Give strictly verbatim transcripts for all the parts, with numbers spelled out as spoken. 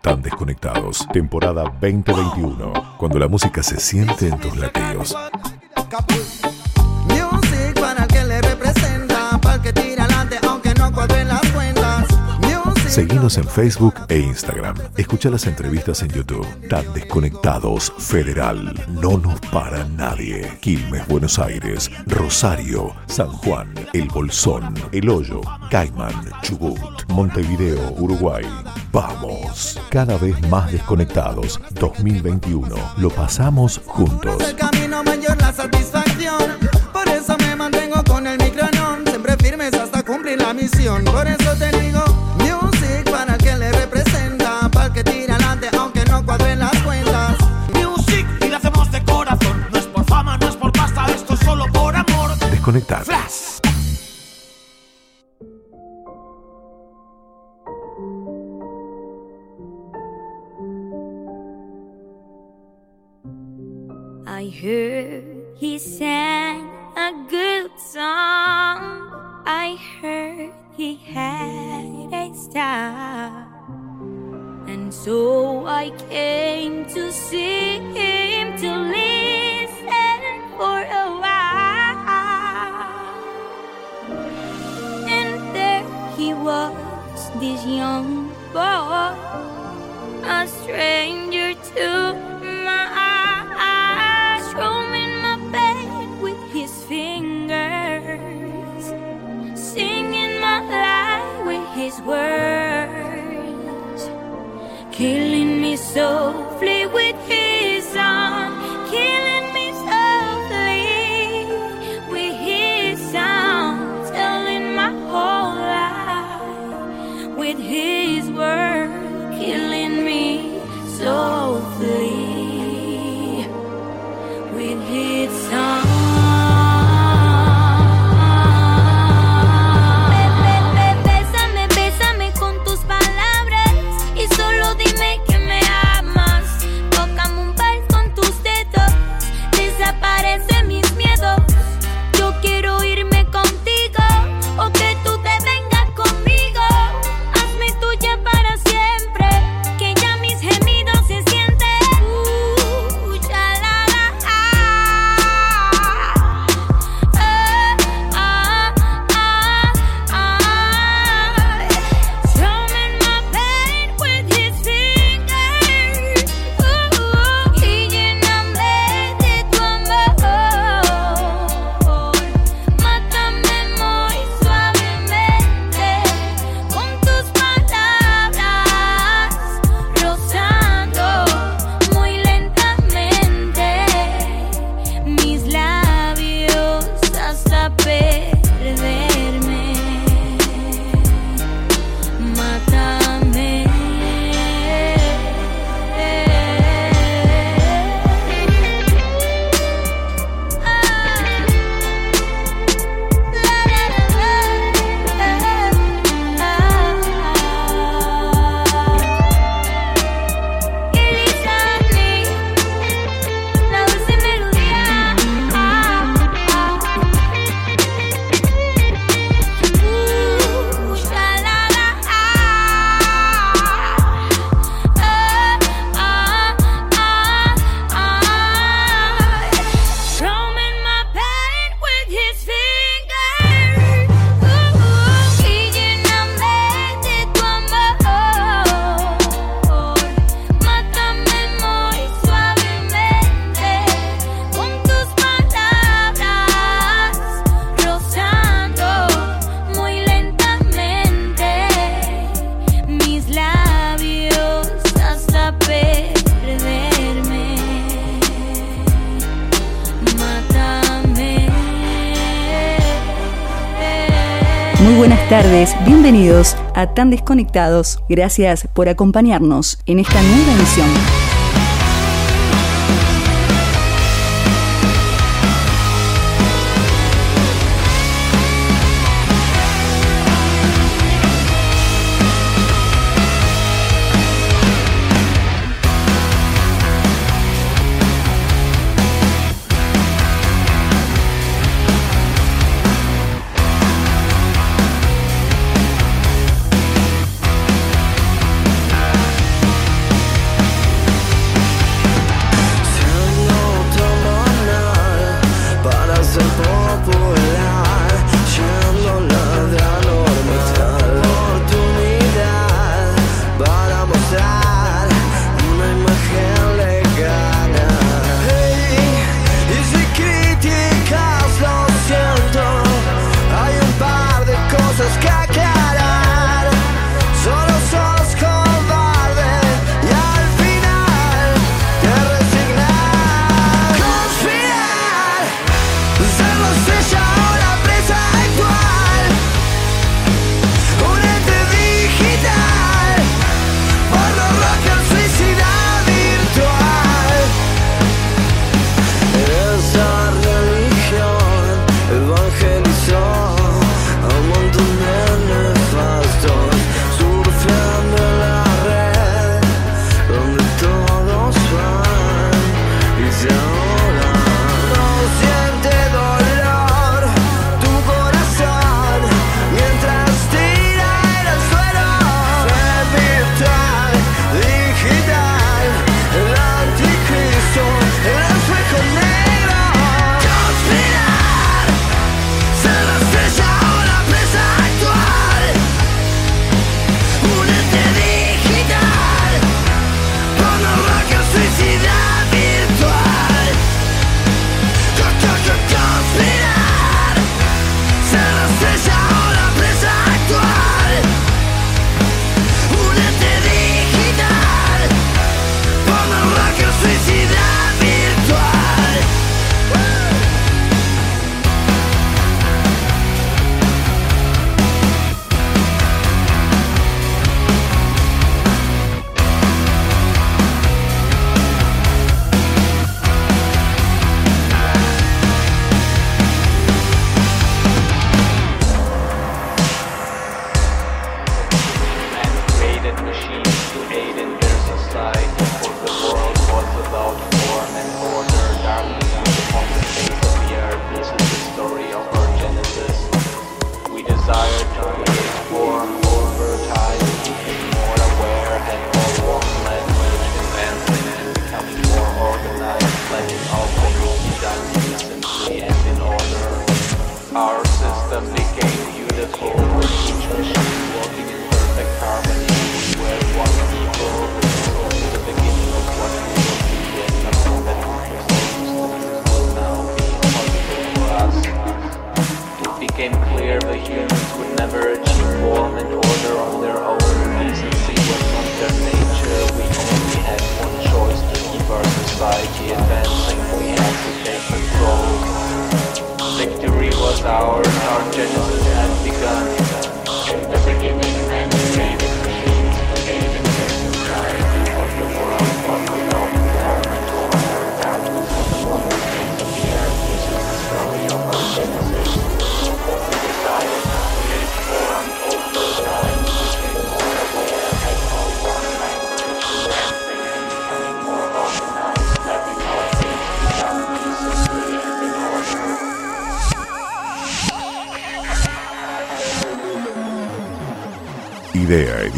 Tan Desconectados, temporada veinte veintiuno, cuando la música se siente en tus latidos. Music para el que le representa, para el que tira adelante aunque no cuadren las cuentas. Seguinos en Facebook e Instagram. Escucha las entrevistas en YouTube. Tan Desconectados Federal. No nos para nadie. Quilmes, Buenos Aires, Rosario, San Juan, El Bolsón, El Hoyo, Caimán, Chubut, Montevideo, Uruguay. Vamos, cada vez más desconectados. dos mil veintiuno. Lo pasamos juntos. El camino mayor la satisfacción. Por eso me mantengo con el micronón. Siempre firmes hasta cumplir la misión. Por eso te digo, music para el que le representa, para el que tira adelante aunque no cuadren las cuentas. Music y la hacemos de corazón. No es por fama, no es por pasta, esto es solo por amor. Desconectados. Flash. I heard he sang a good song. I heard he had a style. And so I came to see him, to listen for a while. And there he was, this young boy, a stranger to my eyes, roaming my bed with his fingers, singing my life with his words, killing me softly with his song, killing me softly with his song, telling my whole life with his words, killing me softly with his song. Bésame, bésame con tus palabras y solo dime que me amas. Tócame un vals con tus dedos, desaparecen mis miedos. Yo quiero irme contigo o que tú te vengas conmigo. Hazme tuya para siempre, que ya mis gemidos se sienten. Uh, ya la la ah, ah, ah, ah, ah. Strumming my pain with his fingers. Uh, y lléname de tu amor. Mátame muy suavemente con tus palabras, rozando muy lentamente mis labios hasta perderme. Mátame. Elizani, la dulce melodía. Uh, sha la la ah, ah, ah, ah, ah. Strumming my pain with his fingers. Uh, y lléname de tu amor. Mátame muy suavemente con tus palabras, rozando muy lentamente mis labios hasta perderme. Mátame. Muy buenas tardes, bienvenidos a Tan Desconectados. Gracias por acompañarnos en esta nueva emisión.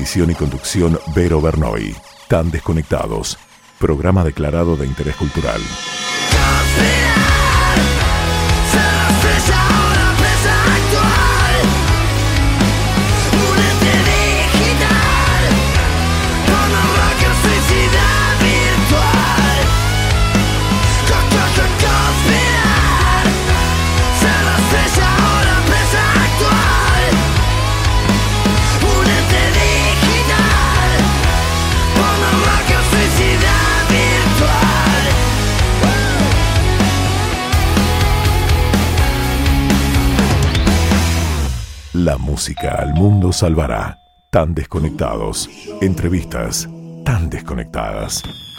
Edición y conducción Vero Bernoy. Tan Desconectados. Programa declarado de interés cultural. La música al mundo salvará. Tan Desconectados. Entrevistas tan desconectadas.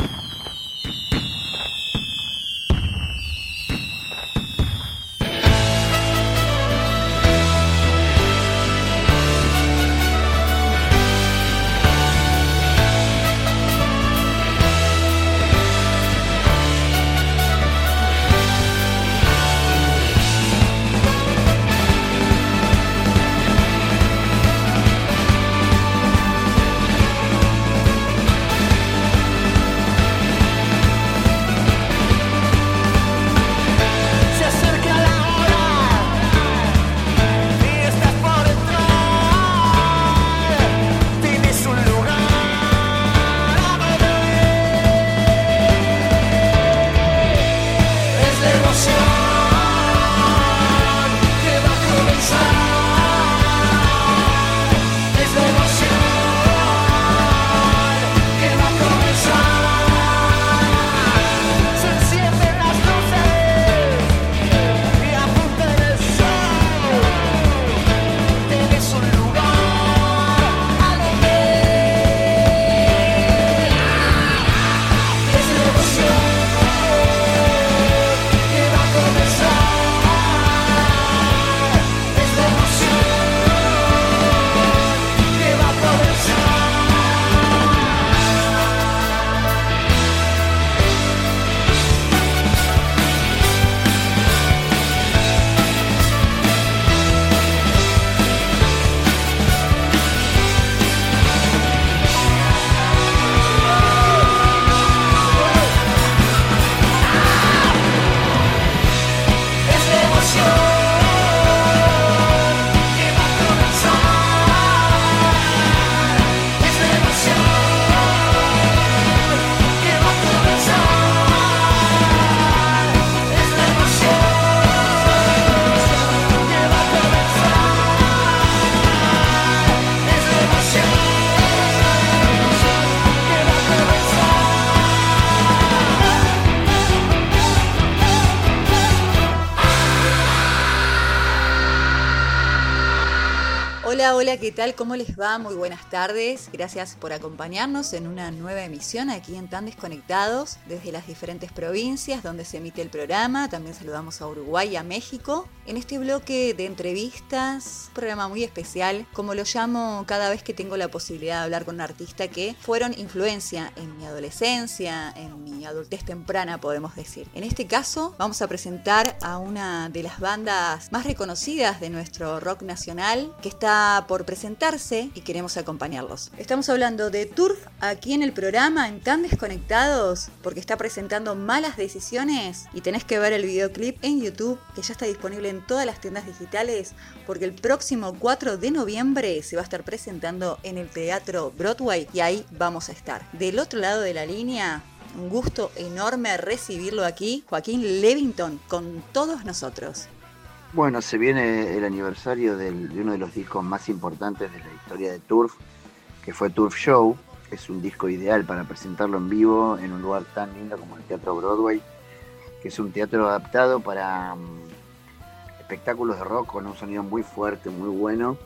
Hola, hola, ¿qué tal? ¿Cómo les va? Muy buenas tardes. Gracias por acompañarnos en una nueva emisión aquí en Tan Desconectados, desde las diferentes provincias donde se emite el programa. También saludamos a Uruguay y a México. En este bloque de entrevistas, un programa muy especial, como lo llamo cada vez que tengo la posibilidad de hablar con un artista que fueron influencia en mi adolescencia, en mi adultez temprana, podemos decir. En este caso, vamos a presentar a una de las bandas más reconocidas de nuestro rock nacional, que está por presentarse y queremos acompañarlos. Estamos hablando de Turf aquí en el programa en Tan Desconectados, porque está presentando Malas Decisiones y tenés que ver el videoclip en YouTube, que ya está disponible en todas las tiendas digitales, porque el próximo cuatro de noviembre se va a estar presentando en el Teatro Broadway y ahí vamos a estar. Del otro lado de la línea, un gusto enorme recibirlo aquí, Joaquín Levington, con todos nosotros. Bueno, se viene el aniversario del, de uno de los discos más importantes de la historia de Turf, que fue Turf Show. Es un disco ideal para presentarlo en vivo en un lugar tan lindo como el Teatro Broadway, que es un teatro adaptado para um, espectáculos de rock con un sonido muy fuerte, muy bueno.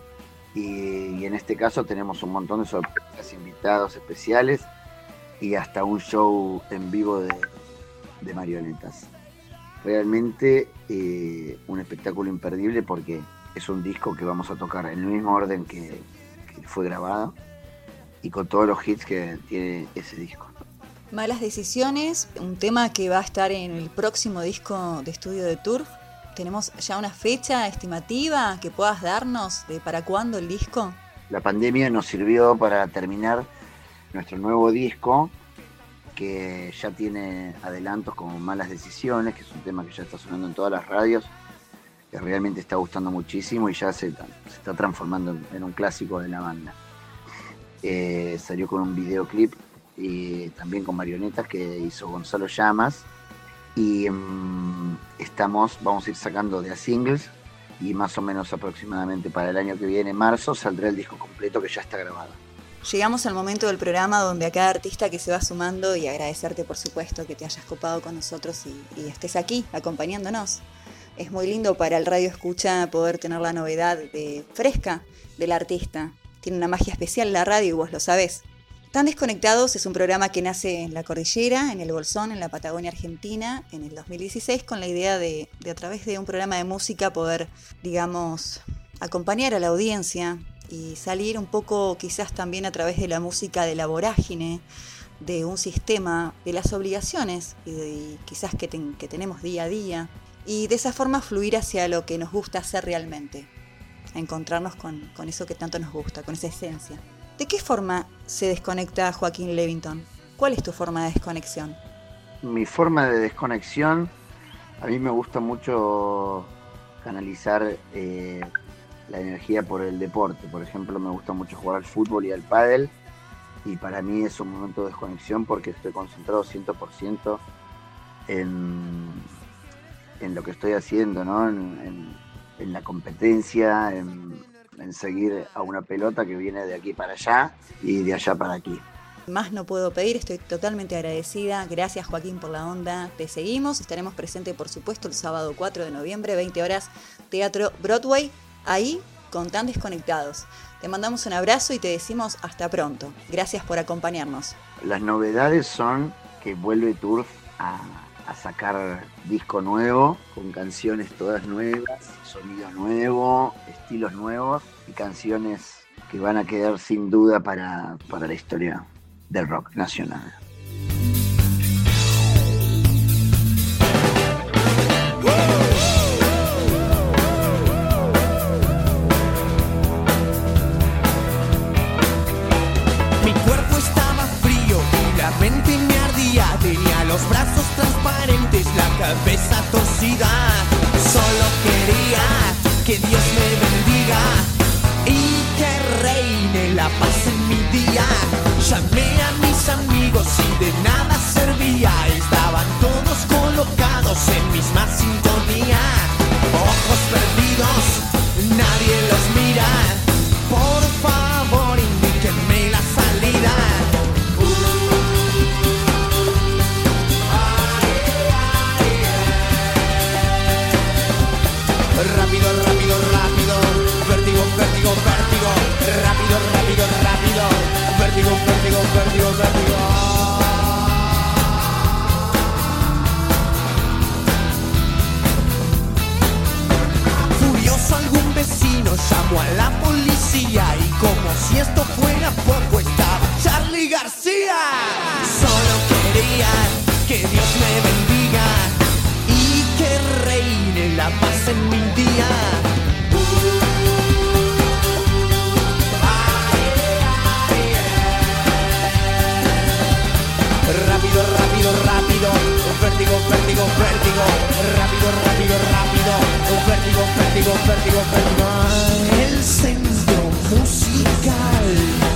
Y, y en este caso tenemos un montón de sorpresas, invitados especiales y hasta un show en vivo de, de marionetas. Realmente eh, un espectáculo imperdible, porque es un disco que vamos a tocar en el mismo orden que, que fue grabado y con todos los hits que tiene ese disco. Malas Decisiones, un tema que va a estar en el próximo disco de estudio de Turf. ¿Tenemos ya una fecha estimativa que puedas darnos de para cuándo el disco? la pandemia nos sirvió para terminar nuestro nuevo disco, que ya tiene adelantos como Malas Decisiones, que es un tema que ya está sonando en todas las radios, que realmente está gustando muchísimo y ya se, se está transformando en, en un clásico de la banda. Eh, salió con un videoclip y también con marionetas que hizo Gonzalo Llamas, y um, estamos, vamos a ir sacando de a singles, y más o menos aproximadamente para el año que viene, marzo, saldrá el disco completo que ya está grabado. Llegamos al momento del programa donde a cada artista que se va sumando, y agradecerte por supuesto que te hayas copado con nosotros y, y estés aquí acompañándonos. Es muy lindo para el radio escucha poder tener la novedad de fresca del artista. Tiene una magia especial la radio y vos lo sabés. Tan Desconectados es un programa que nace en la cordillera, en el Bolsón, en la Patagonia Argentina, en el dos mil dieciséis, con la idea de, de a través de un programa de música poder, digamos, acompañar a la audiencia y salir un poco quizás también a través de la música de la vorágine, de un sistema, de las obligaciones y, de, y quizás que, ten, que tenemos día a día, y de esa forma fluir hacia lo que nos gusta hacer realmente, a encontrarnos con, con eso que tanto nos gusta, con esa esencia. ¿De qué forma se desconecta Joaquín Levington? ¿Cuál es tu forma de desconexión? Mi forma de desconexión, a mí me gusta mucho canalizar eh, la energía por el deporte. Por ejemplo, me gusta mucho jugar al fútbol y al pádel, y para mí es un momento de desconexión porque estoy concentrado cien por ciento en, en lo que estoy haciendo, ¿no? En, en, en la competencia, en, en seguir a una pelota que viene de aquí para allá y de allá para aquí. Más no puedo pedir, estoy totalmente agradecida. Gracias, Joaquín, por la onda. Te seguimos, estaremos presentes por supuesto el sábado cuatro de noviembre, veinte horas, Teatro Broadway, ahí con Tan Desconectados. Te mandamos un abrazo y te decimos hasta pronto. Gracias por acompañarnos. Las novedades son que vuelve Turf a, a sacar disco nuevo, con canciones todas nuevas, sonido nuevo, estilos nuevos y canciones que van a quedar sin duda para, para la historia del rock nacional. Mi cuerpo estaba frío y la mente me ardía. Tenía los brazos transparentes, la cabeza torcida. Solo quería que Dios me bendiga y que reine la paz en mi día. Llamé a mis amigos y de nada servía. Estaban todos colocados en misma sintonía. Ojos perdidos, nadie los mira. Por favor, indíquenme la salida. Rápido, rápido, rápido, vértigo, vértigo, vértigo, rápido, rápido, rápido, vértigo, vértigo, vértigo, vértigo. Furioso algún vecino llamó a la policía y como si esto fuera poco estaba Charly García. Solo quería que Dios me bendiga y que reine la paz en mi día. Rápido, rápido, rápido, vértigo, vértigo, vértigo, rápido, rápido, rápido, vértigo, vértigo, vértigo, vértigo. El centro musical.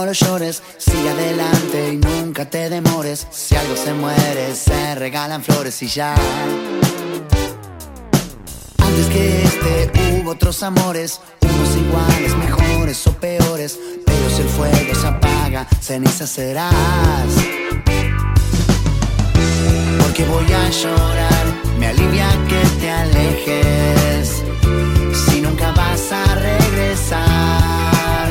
lo llores, sigue adelante y nunca te demores. Si algo se muere, se regalan flores y ya. Antes que este hubo otros amores, unos iguales, mejores o peores. Pero si el fuego se apaga, ceniza serás. Porque voy a llorar, me alivia que te alejes. Si nunca vas a regresar.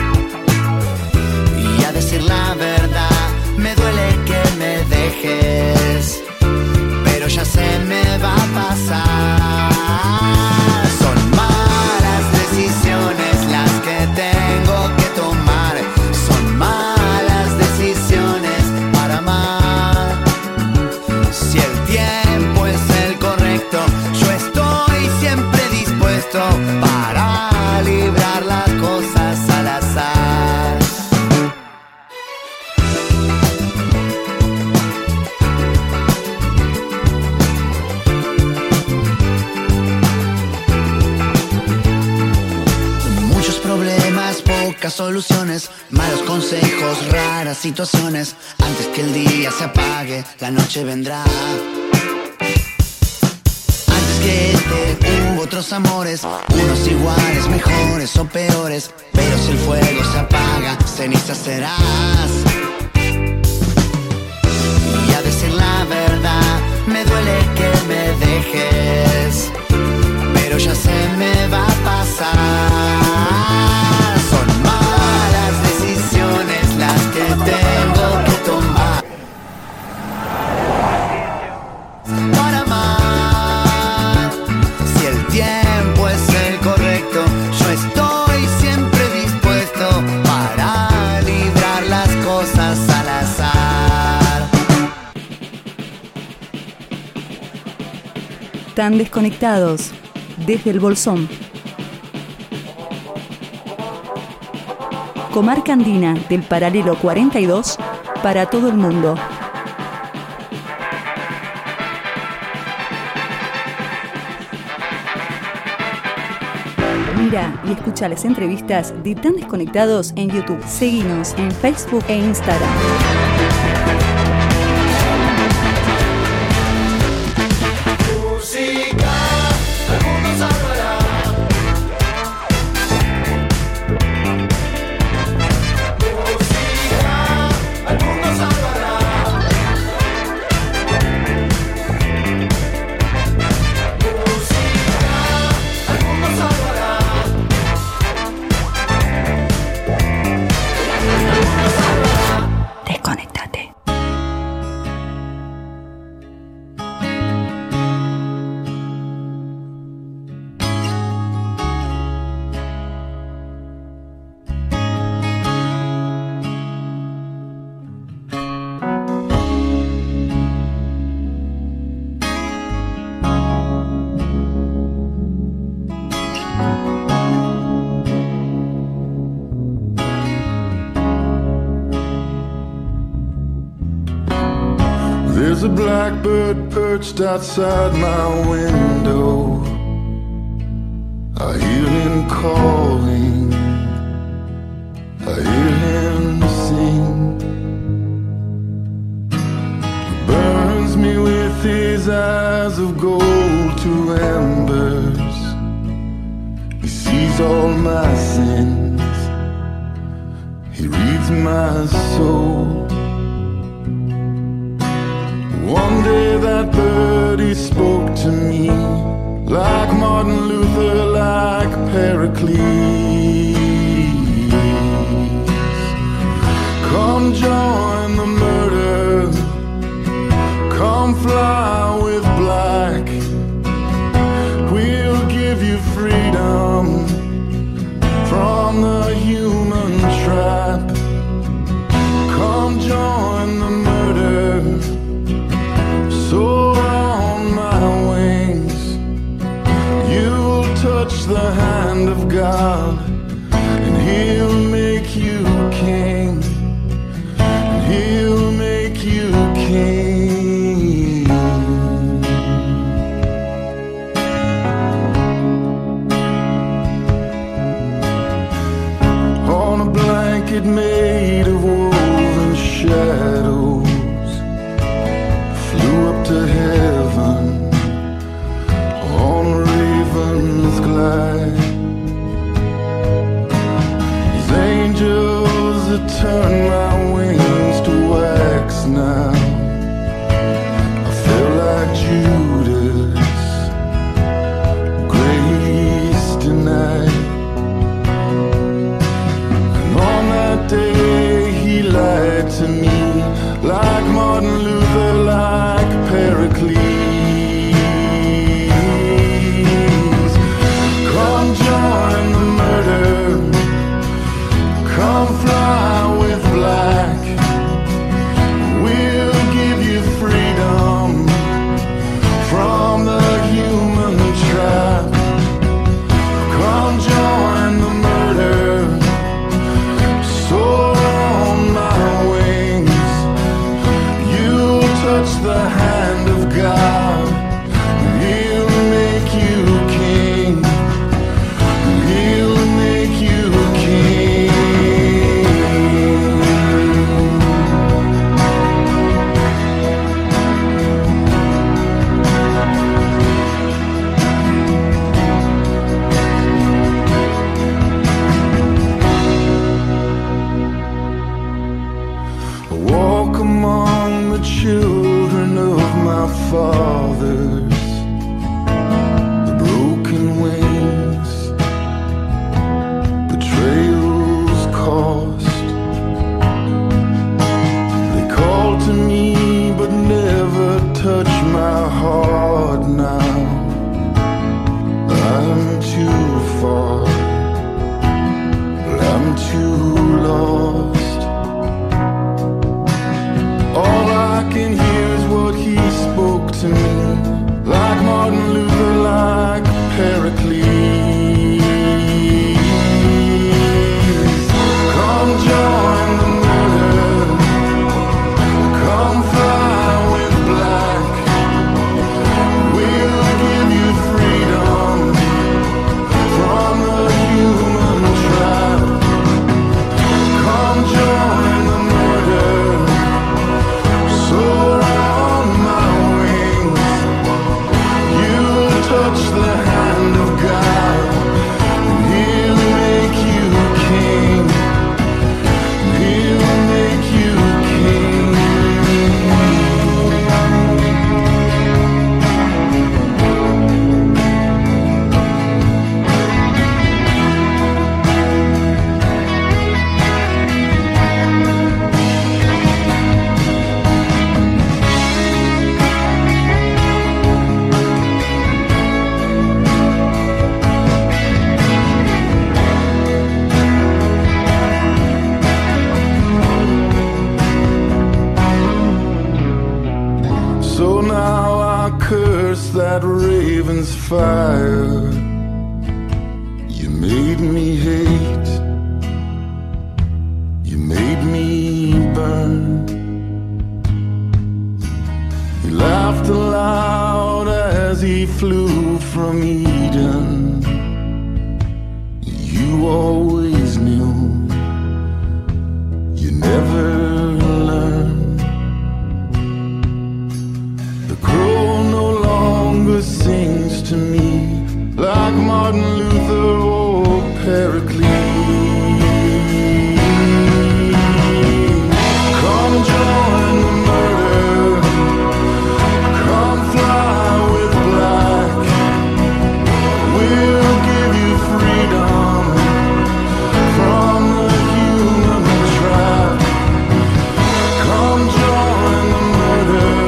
Y a decir la verdad, me duele que me dejes, pero ya se me va a pasar. Son malas decisiones las que tengo que tomar. Son malas decisiones para amar. Si el tiempo es el correcto, yo estoy siempre dispuesto para librar las cosas al azar. Muchos problemas, pocas soluciones, malos consejos, raras situaciones. Antes que el día se apague, la noche vendrá. Que este hubo otros amores, unos iguales, mejores o peores. Pero si el fuego se apaga, ceniza serás. Y a decir la verdad, me duele que me dejes, pero ya se me va a pasar. Son malas decisiones las que tengo que tomar para amar. Tiempo es el correcto, yo estoy siempre dispuesto para librar las cosas al azar. Tan desconectados desde el Bolsón. Comarca andina del paralelo cuarenta y dos para todo el mundo. Mira y escucha las entrevistas de Tan Desconectados en YouTube. Seguinos en Facebook e Instagram. There's a blackbird perched outside my window. I hear him calling, I hear him sing. He burns me with his eyes of gold to embers. He sees all my sins, he reads my soul. One day that bird, he spoke to me, like Martin Luther, like Pericles. Come join the murder, come fly with black. We'll give you freedom from the human trap. Come join the murder, soar on my wings. You'll touch the hand of God, and He'll make you king, and He'll make you king. On a blanket made fire. You made me hate. You made me burn. He laughed aloud as he flew from Eden. You always knew. You never learned. The crow no longer sings to me like Martin Luther or Pericles. Come join the murder. Come fly with black. We'll give you freedom from the human trap. Come join the murder.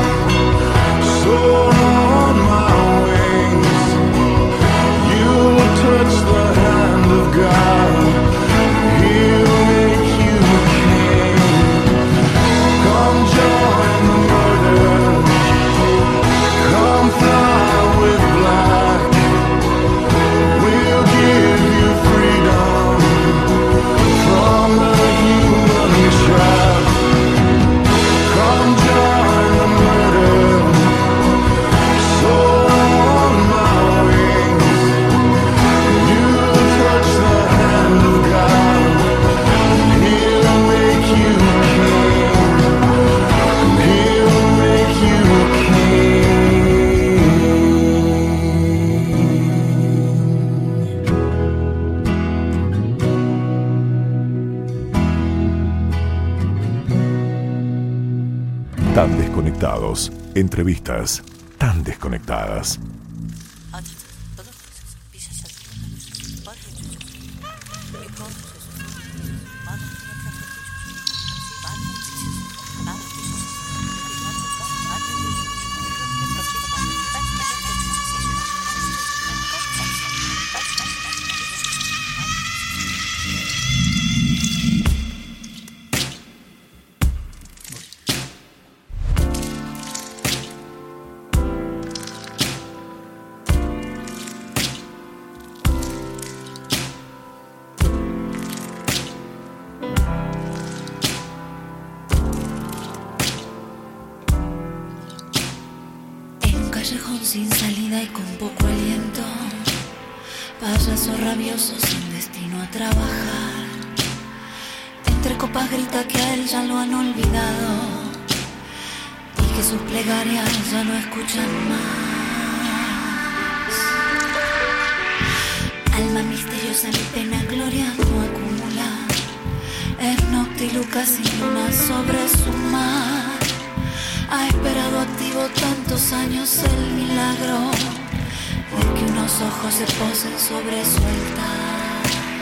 Soar on my wings. You'll touch the hand of God. He'll make you king. Come join the murder. Come fly with black. We'll give you freedom from the human trap. Come join the murder. Soar on my wings. You'll touch the hand of God. He'll make you king. He'll make you king. Tan desconectados. Entrevistas tan desconectadas. Callejón sin salida y con poco aliento, payaso rabioso sin destino a trabajar. Entre copas grita que a él ya lo han olvidado y que sus plegarias ya no escuchan más. Alma misteriosa, mi pena gloria no acumula. Es noctiluca sin luna sobre su mar. Ha esperado activo tantos años el milagro de que unos ojos se posen sobre su altar.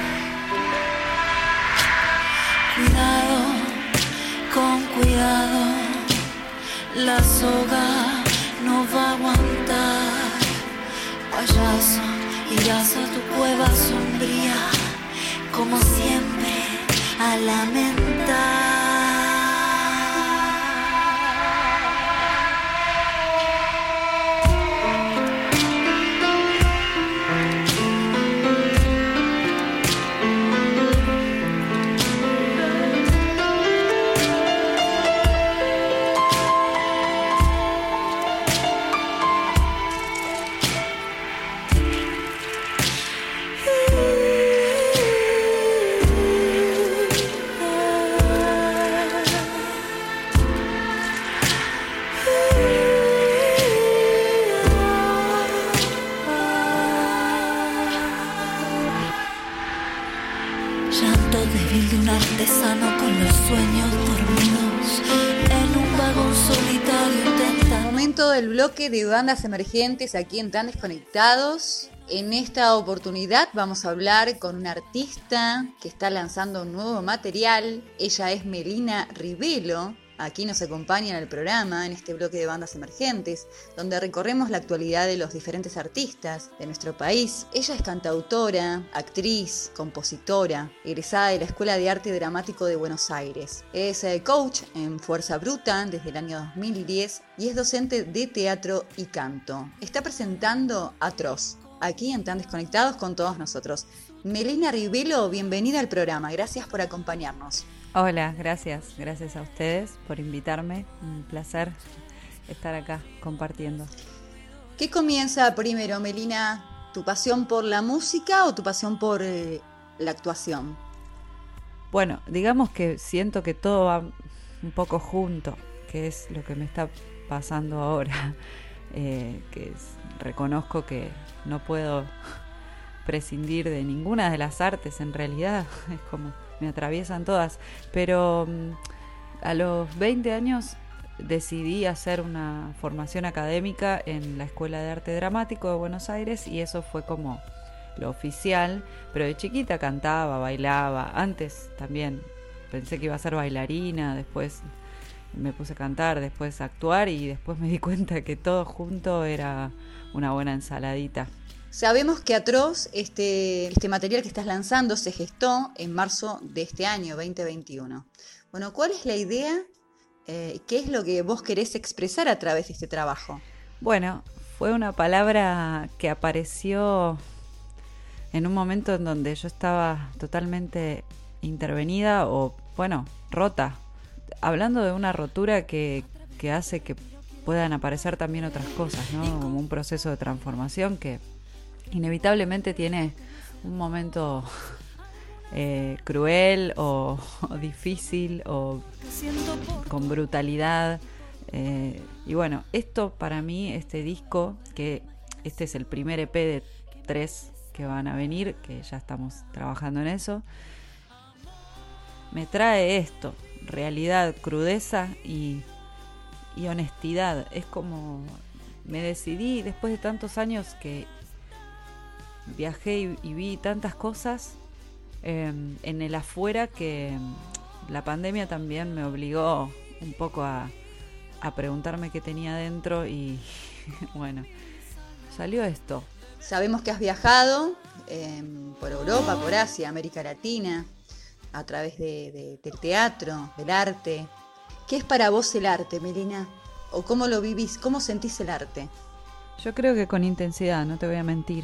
Cuidado, con cuidado, la soga no va a aguantar. Payaso, irás a tu cueva sombría, como siempre, a lamentar. El bloque de bandas emergentes aquí en Tan Desconectados. En esta oportunidad vamos a hablar con una artista que está lanzando un nuevo material. Ella es Melina Rivelo aquí nos acompaña en el programa, en este bloque de bandas emergentes, donde recorremos la actualidad de los diferentes artistas de nuestro país. Ella es cantautora, actriz, compositora, egresada de la Escuela de Arte Dramático de Buenos Aires. Es eh, coach en Fuerza Bruta desde el año dos mil diez y es docente de teatro y canto. Está presentando Atroz, aquí en Tan Desconectados con todos nosotros. Melina Rivelo, bienvenida al programa, gracias por acompañarnos. Hola, gracias, gracias a ustedes por invitarme, un placer estar acá compartiendo. ¿Qué comienza primero, Melina? ¿Tu pasión por la música o tu pasión por eh, la actuación? Bueno, digamos que siento que todo va un poco junto, que es lo que me está pasando ahora, eh, que es, reconozco que no puedo prescindir de ninguna de las artes en realidad, es como me atraviesan todas, pero a los veinte años decidí hacer una formación académica en la Escuela de Arte Dramático de Buenos Aires y eso fue como lo oficial, pero de chiquita cantaba, bailaba, antes también pensé que iba a ser bailarina, después me puse a cantar, después a actuar y después me di cuenta que todo junto era una buena ensaladita. Sabemos que Atroz, este, este material que estás lanzando, se gestó en marzo de este año, veinte veintiuno. Bueno, ¿cuál es la idea? Eh, ¿Qué es lo que vos querés expresar a través de este trabajo? Bueno, fue una palabra que apareció en un momento en donde yo estaba totalmente intervenida o, bueno, rota. Hablando de una rotura que, que hace que puedan aparecer también otras cosas, ¿no? Como un proceso de transformación que inevitablemente tiene un momento eh, cruel o, o difícil o con brutalidad eh, y bueno, esto para mí, este disco, que este es el primer E P de tres que van a venir, que ya estamos trabajando en eso, me trae esto, realidad, crudeza y, y honestidad. Es como me decidí después de tantos años que viajé y, y vi tantas cosas eh, en el afuera que la pandemia también me obligó un poco a, a preguntarme qué tenía dentro y bueno, salió esto. Sabemos que has viajado eh, por Europa, por Asia, América Latina, a través de, de, del teatro, del arte. ¿Qué es para vos el arte, Melina? ¿O cómo lo vivís? ¿Cómo sentís el arte? Yo creo que con intensidad, no te voy a mentir.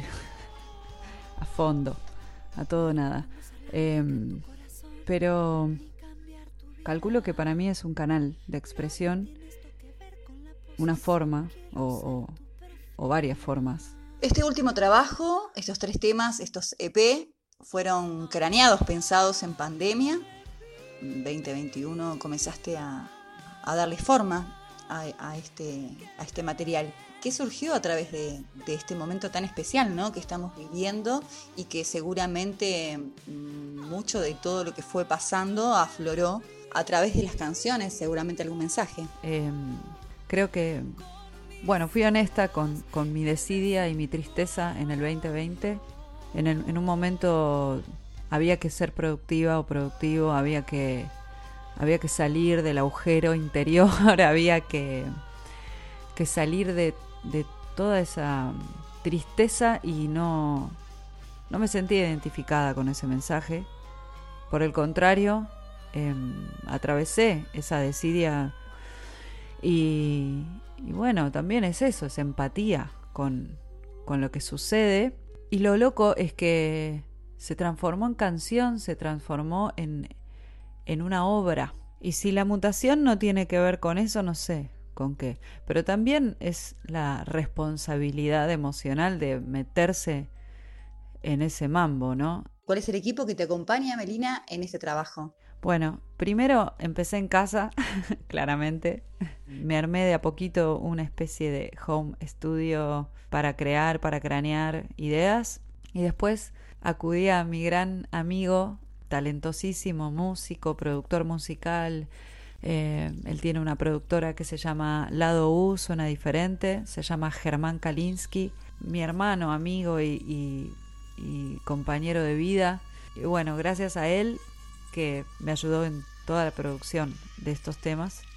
A fondo, a todo nada. Eh, pero calculo que para mí es un canal de expresión, una forma o, o, o varias formas. Este último trabajo, estos tres temas, estos E P, fueron craneados, pensados en pandemia. En veinte veintiuno comenzaste a, a darle forma a, a, este, a este material. ¿Qué surgió a través de, de este momento tan especial, ¿no?, que estamos viviendo y que seguramente mmm, mucho de todo lo que fue pasando afloró a través de las canciones, seguramente algún mensaje? Eh, creo que, bueno, fui honesta con, con mi desidia y mi tristeza en el veinte veinte. En, el, en un momento había que ser productiva o productivo, había que, había que salir del agujero interior, había que, que salir de de toda esa tristeza y no, no me sentí identificada con ese mensaje. Por el contrario, eh, atravesé esa desidia y, y bueno, también es eso, es empatía con, con lo que sucede. Y lo loco es que se transformó en canción, se transformó en, en una obra. Y si la mutación no tiene que ver con eso, no sé con qué, pero también es la responsabilidad emocional de meterse en ese mambo, ¿no? ¿Cuál es el equipo que te acompaña, Melina, en este trabajo? Bueno, primero empecé en casa, claramente. Me armé de a poquito una especie de home studio para crear, para cranear ideas. Y después acudí a mi gran amigo, talentosísimo músico, productor musical. Eh, él tiene una productora que se llama Lado U, suena diferente, se llama Germán Kalinsky, mi hermano, amigo y, y, y compañero de vida. Y bueno, gracias a él que me ayudó en toda la producción de estos temas.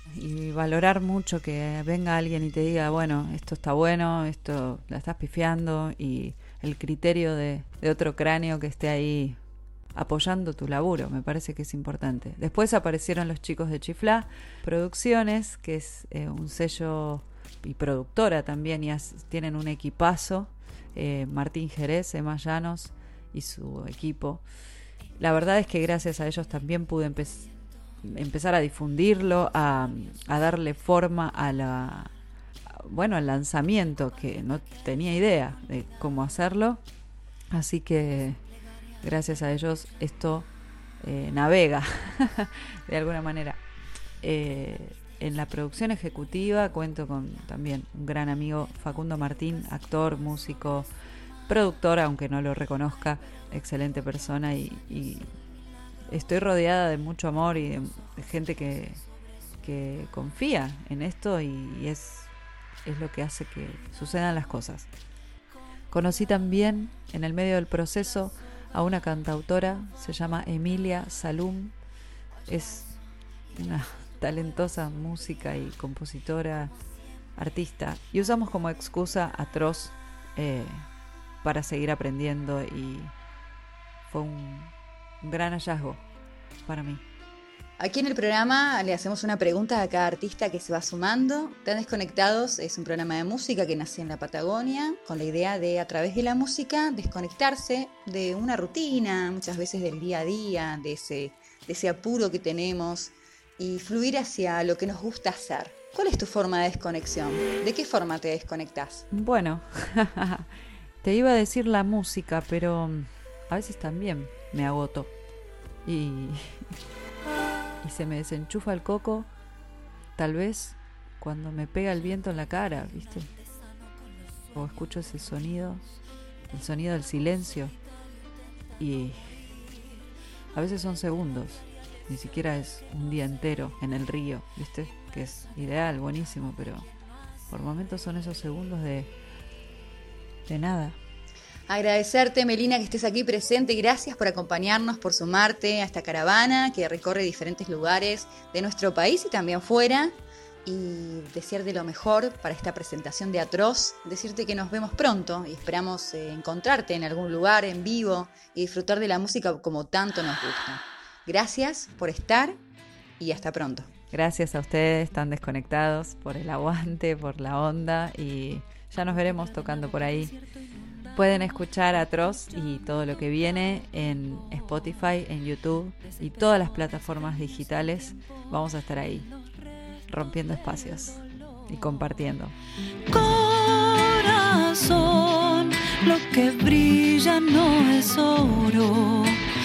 y valorar mucho que venga alguien y te diga, bueno, esto está bueno, esto la estás pifiando, y el criterio de, de otro cráneo que esté ahí apoyando tu laburo, me parece que es importante. Después aparecieron los chicos de Chiflá Producciones, que es eh, un sello y productora también, y as, tienen un equipazo, eh, Martín Jerez, Emma Llanos y su equipo. La verdad es que gracias a ellos también pude empe- empezar a difundirlo, a, a darle forma a la, bueno, al lanzamiento, que no tenía idea de cómo hacerlo, así que gracias a ellos esto eh, navega de alguna manera. Eh, en la producción ejecutiva cuento con también un gran amigo, Facundo Martín, actor, músico, productor, aunque no lo reconozca, excelente persona, y, y estoy rodeada de mucho amor y de, de gente que, que confía en esto, y, y es, es lo que hace que sucedan las cosas. Conocí también en el medio del proceso a una cantautora, se llama Emilia Salum, es una talentosa música y compositora, artista, y usamos como excusa Atroz eh, para seguir aprendiendo, y fue un, un gran hallazgo para mí. Aquí en el programa le hacemos una pregunta a cada artista que se va sumando. Tan Desconectados es un programa de música que nació en la Patagonia con la idea de, a través de la música, desconectarse de una rutina, muchas veces del día a día, de ese, de ese apuro que tenemos, y fluir hacia lo que nos gusta hacer. ¿Cuál es tu forma de desconexión? ¿De qué forma te desconectás? Bueno, te iba a decir la música, pero a veces también me agoto. Y... y se me desenchufa el coco, tal vez cuando me pega el viento en la cara, ¿viste? O escucho ese sonido, el sonido del silencio, y a veces son segundos, ni siquiera es un día entero en el río, ¿viste? Que es ideal, buenísimo, pero por momentos son esos segundos de, de nada. Agradecerte, Melina, que estés aquí presente. Gracias por acompañarnos, por sumarte a esta caravana que recorre diferentes lugares de nuestro país y también fuera. Y desearte lo mejor para esta presentación de Atroz. Decirte que nos vemos pronto y esperamos eh, encontrarte en algún lugar en vivo y disfrutar de la música como tanto nos gusta. Gracias por estar y hasta pronto. Gracias a ustedes, Tan Desconectados, por el aguante, por la onda, y ya nos veremos tocando por ahí. Pueden escuchar Atroz y todo lo que viene en Spotify, en YouTube y todas las plataformas digitales. Vamos a estar ahí, rompiendo espacios y compartiendo. Corazón, lo que brilla no es oro.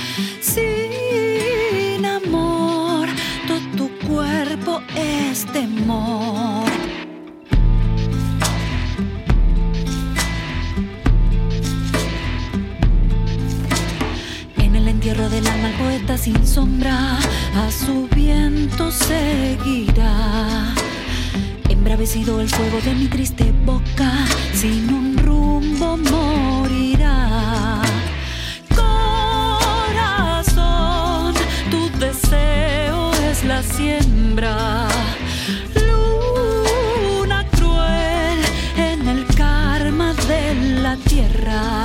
Sin amor, todo tu cuerpo es temor. Entierro del alma al poeta sin sombra, a su viento seguirá. Embravecido el fuego de mi triste boca, sin un rumbo morirá. Corazón, tu deseo es la siembra. Luna cruel en el karma de la tierra.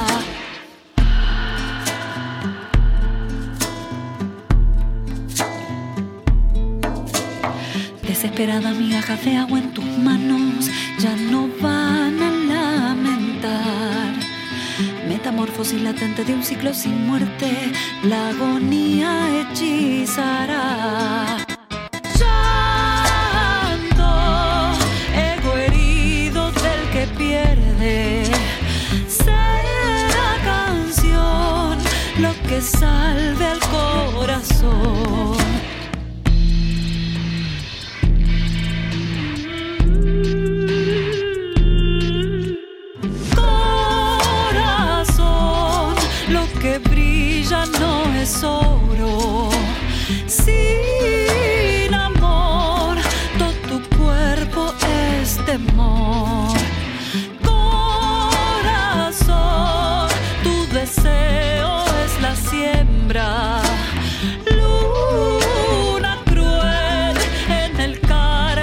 Desesperada migajas de agua en tus manos ya no van a lamentar. Metamorfosis latente de un ciclo sin muerte, la agonía hechizará. Llanto, ego herido del que pierde, será canción lo que salve al corazón. No es oro, sin amor, todo tu cuerpo es temor. Corazón, tu deseo es la siembra. Luna cruel en el calor.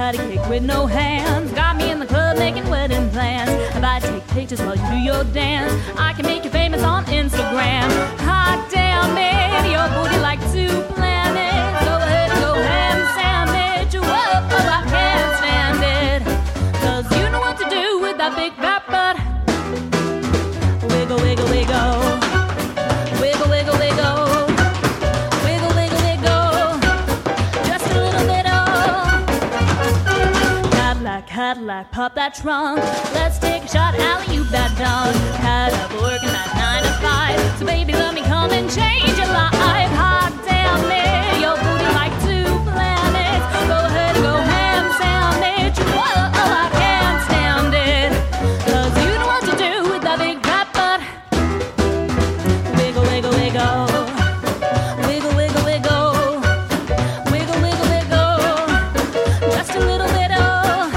got a cake with no hands. Got me in the club making wedding plans. If I take pictures while you do your dance, I can make you famous on Instagram. Hot damn it, your booty like two planets. Go ahead and go ham sandwich. Whoa, oh, I can't stand it. Cause you know what to do with that big fat butt. Wiggle, wiggle, wiggle. Wiggle, wiggle, wiggle. Wiggle, wiggle, wiggle. Just a little bit of Cadillac, Cadillac, pop that trunk. Let's take a shot, alley-oop that dog. Had up working that nine to five. So baby, let me come and change your life. Hot damn it, your booty like two planets. Go ahead and go ham sandwich. Whoa, oh, I can't stand it. Cause you know what to do with that big fat butt. Wiggle, wiggle, wiggle. Wiggle, wiggle, wiggle. Wiggle, wiggle, wiggle. Just a little bit of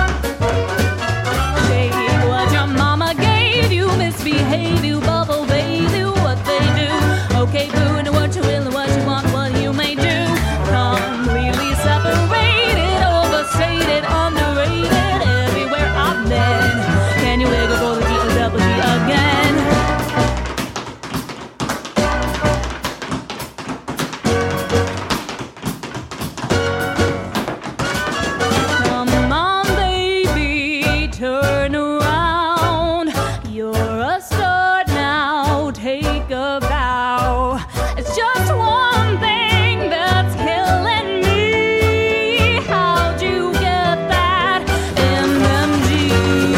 shake what your mama gave you. Misbehave you, bubble bathe you, what they do. Okay, boo, and what you will and what you want, what you may do. Completely separated, overstated, underrated. Everywhere I've been. Can you wiggle for the D O double G again? Come on, baby, turn around. You're a star now, take a bow. It's just one thing that's killing me. How'd you get that M M G?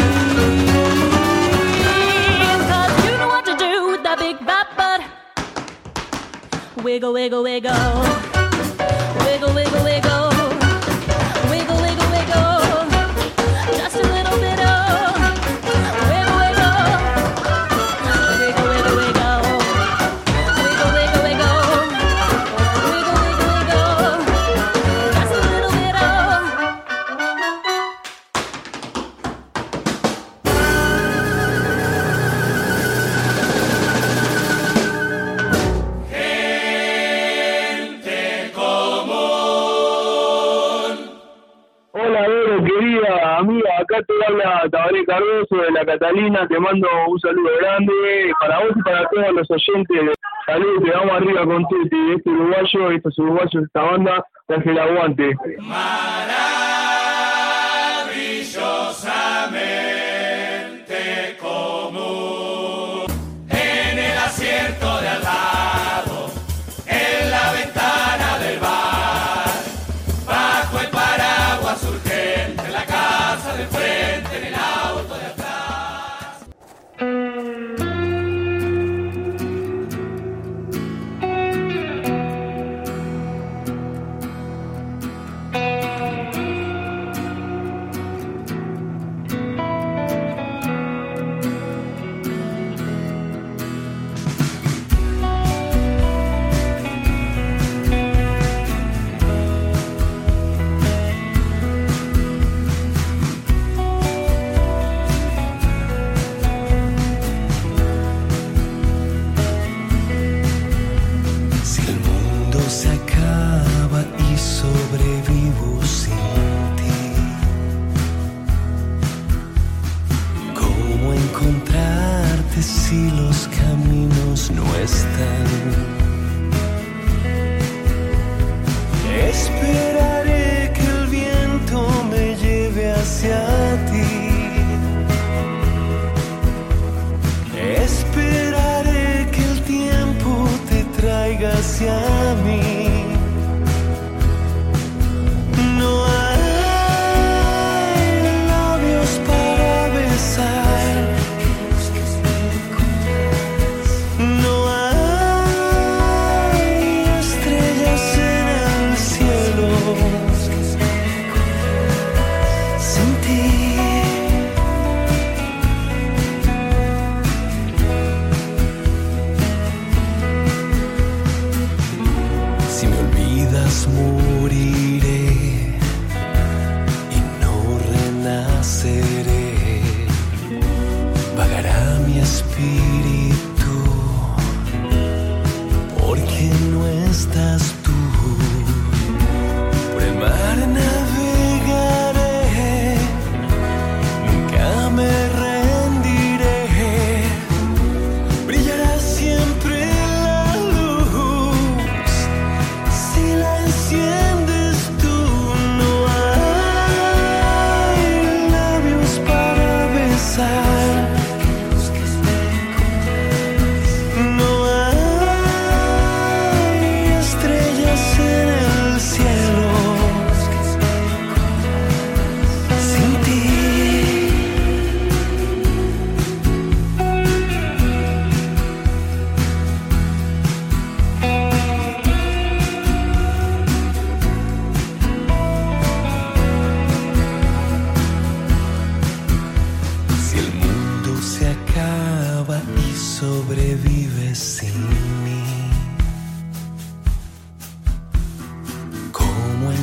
Cause you know what to do with that big fat butt. Wiggle, wiggle, wiggle. Wiggle, wiggle, wiggle. Wiggle, wiggle, wiggle. Just a little bit of wiggle, wiggle. Wiggle, wiggle, wiggle. Wiggle, wiggle, wiggle. Wiggle, wiggle, wiggle. Just a little bit of. Hola, Vero, querida amiga, acá te habla Tabaré Cardoso de La Catalina, te mando un saludo grande para vos y para todos los oyentes. Saludos, te vamos arriba con Tuti, este uruguayo, estos uruguayos, esta banda, que el aguante. Maravillosamente común, en el asiento de al lado, en la ventana del bar, bajo el paraguas urgente, en la casa de frente, en el auto de atrás.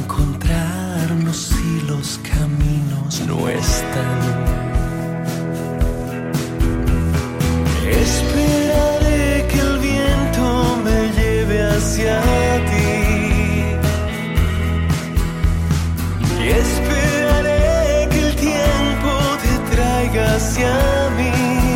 encontrarnos si los caminos no están. Esperaré que el viento me lleve hacia ti y esperaré que el tiempo te traiga hacia mí.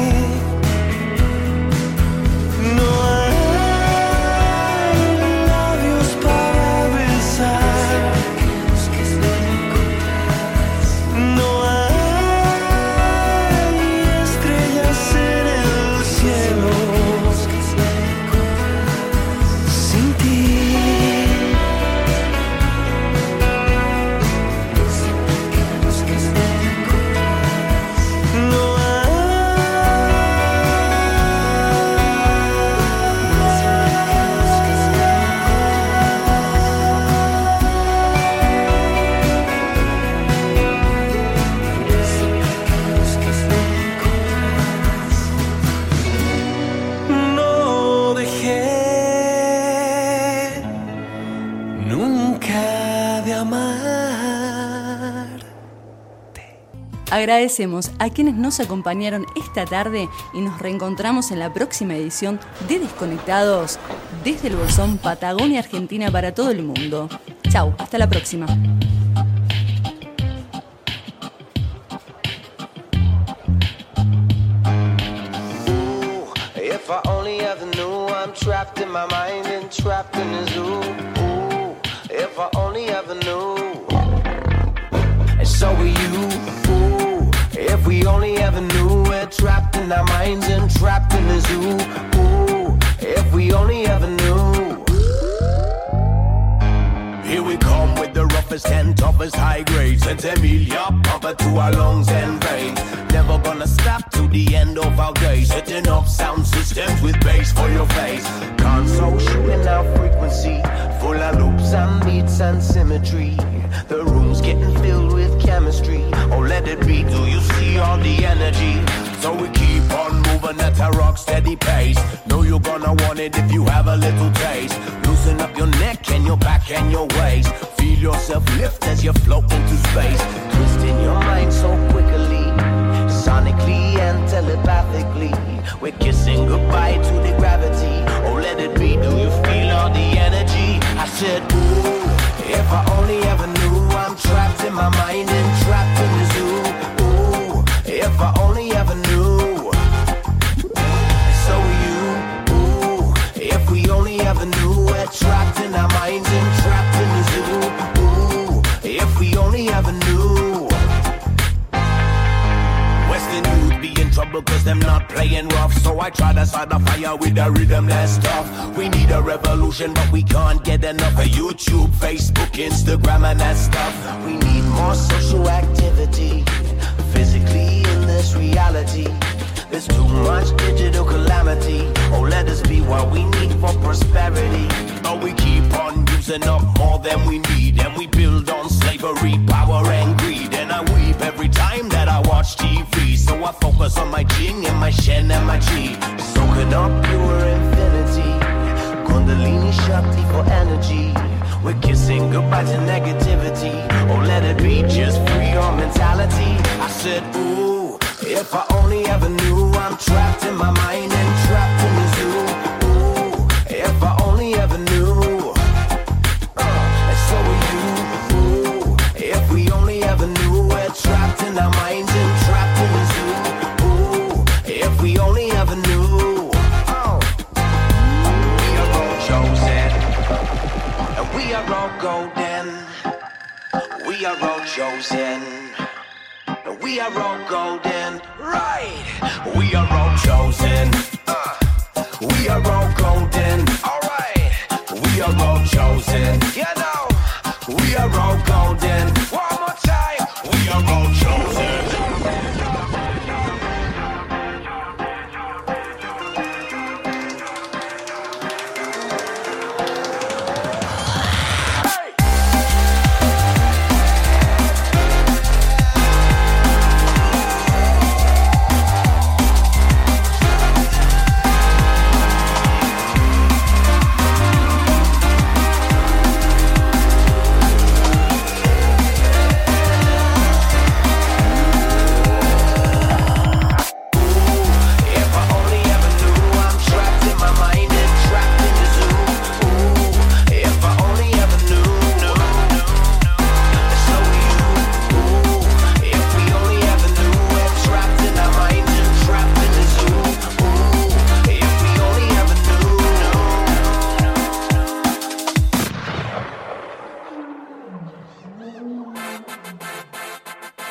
Agradecemos a quienes nos acompañaron esta tarde y nos reencontramos en la próxima edición de Desconectados desde el Bolsón, Patagonia, Argentina, para todo el mundo. Chau, hasta la próxima. If I only ever knew I'm trapped in my mind and trapped in a zoo. Ooh, if I only ever knew. And so are you. Ooh, if we only ever knew we're trapped in our minds and trapped in a zoo. Ooh, if we only ever knew. Here we come with the roughest and toughest high grades. And Emilia pump it to our lungs and veins. Never gonna stop to the end of our days. Setting up sound systems with bass for your face. Console shooting out frequency, full of loops and beats and symmetry. The room's getting filled with chemistry. Oh, let it be, do you see all the energy? So we keep on moving at a rock steady pace. Know you're gonna want it if you have a little taste. Loosen up your neck and your back and your waist. Feel yourself lift as you float into space. Twisting your mind so quickly, sonically and telepathically. We're kissing goodbye to the gravity. Oh, let it be, do you feel all the energy? I said, ooh, if I only ever knew I'm trapped in my mind and trapped in the zoo. Ooh, if I only ever knew. So are you. Ooh, if we only ever knew we're trapped in our minds and trapped in the zoo. Ooh, if we only ever knew. Western youth be in trouble cause them not playing rough. So I try to start a fire with a rhythm that's tough. We need a revolution but we can't get enough of YouTube, Facebook, Instagram and that stuff. We need more social activity, physically in this reality. There's too much digital calamity. Oh, let us be what we need for prosperity. But we keep on using up more than we need. And we build on slavery, power and greed. And I weep every time that I watch T V. So I focus on my Jing and my Shen and my Chi. Soaking up pure infinity, Kundalini Shakti for energy. We're kissing goodbye to negativity. Oh, let it be just free your mentality. I said, ooh, if I only ever knew I'm trapped in my mind and trapped in the zoo. Ooh, if I only ever knew. Uh, and so are you. Ooh, if we only ever knew we're trapped in our minds and trapped in the zoo. Ooh, if we only ever knew. Oh, we are all chosen, and we are all golden. We are all chosen. We are all golden, right? We are all chosen. Uh, we are all golden, alright. We are all chosen. You know, we are all golden. One more time. We are all chosen.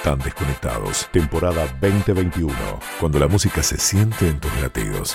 Tan Desconectados, temporada veinte veintiuno, cuando la música se siente en tus latidos.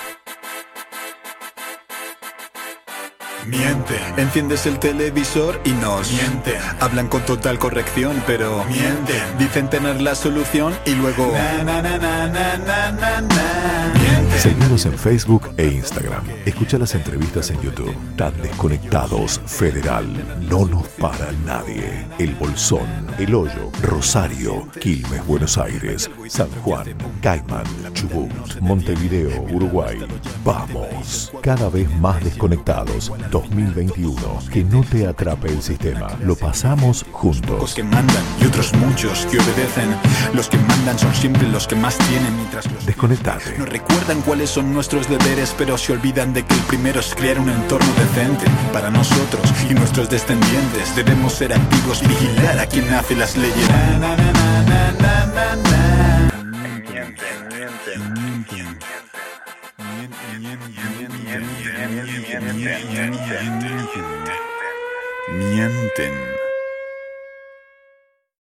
Mienten, enciendes el televisor y nos mienten. Hablan con total corrección, pero mienten. Dicen tener la solución y luego na, na, na, na, na, na, na, na. Mienten. Seguimos en Facebook e Instagram. Escucha las entrevistas en YouTube. Tan Desconectados Federal. No nos para nadie. El Bolsón, El Hoyo, Rosario, Quilmes, Buenos Aires, San Juan, Caimán, Chubut, Montevideo, Uruguay. Vamos, cada vez más desconectados. dos mil veintiuno. Que no te atrape el sistema. Lo pasamos juntos. Los que mandan y otros muchos que obedecen. Los que mandan son siempre los que más tienen, mientras los Desconectate. no recuerdan cuáles son nuestros deberes, pero se olvidan de que el primero es crear un entorno decente para nosotros y nuestros descendientes. Debemos ser activos y vigilar a quien hace las leyes. Na, na, na, na, na, na, na. Mienten, mienten, mienten. Mienten.